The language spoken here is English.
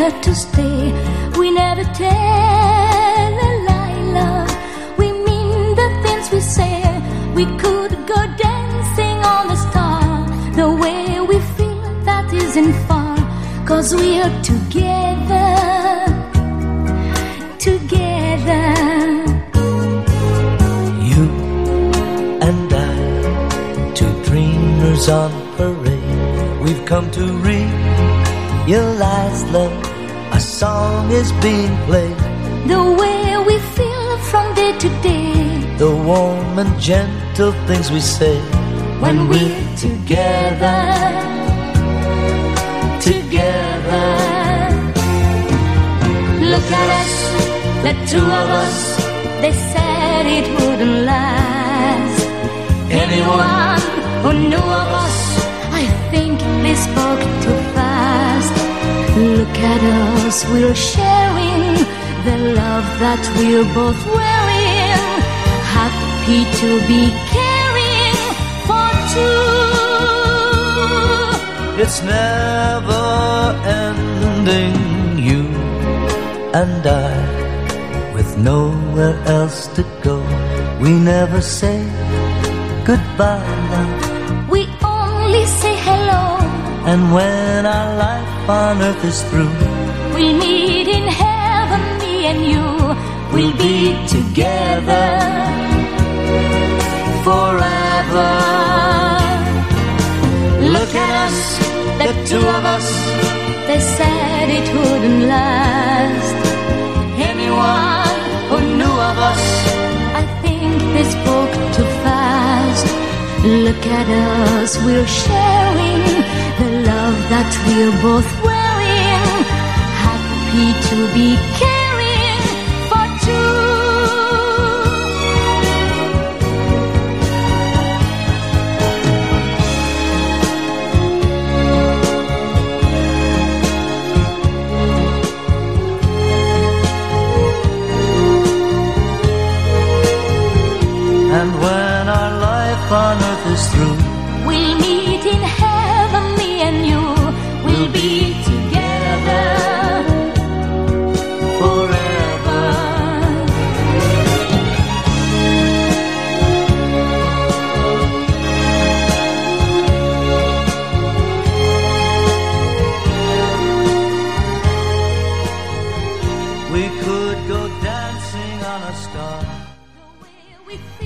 here to stay. We never tell a lie, love. We mean the things we say. We could go dancing on the star. The way we feel, that isn't far. 'Cause we are together, together. You and I, two dreamers on parade. We've come to realize, love, a song is being played. The way we feel from day to day. The warm and gentle things we say. When we're together, together. Look at us, the two of us. They said it wouldn't last. Anyone who knew of us, I think they spoke too fast. Look at us, we're sharing the love that we're both wearing. Happy to be caring for two. It's never ending, you and I, with nowhere else to go. We never say goodbye, love. We only say hello. And when our life on earth is through, we'll meet in heaven, me and you. We'll be together forever. Look at us, the two of us. They said it wouldn't last. Anyone who knew of us, I think they spoke too fast. Look at us, we're sharing the love that we're both wearing. Happy to be caring for two. and when our life on earth is through, we'll meet in heaven, me and you. We'll be together forever. we could go dancing on a star.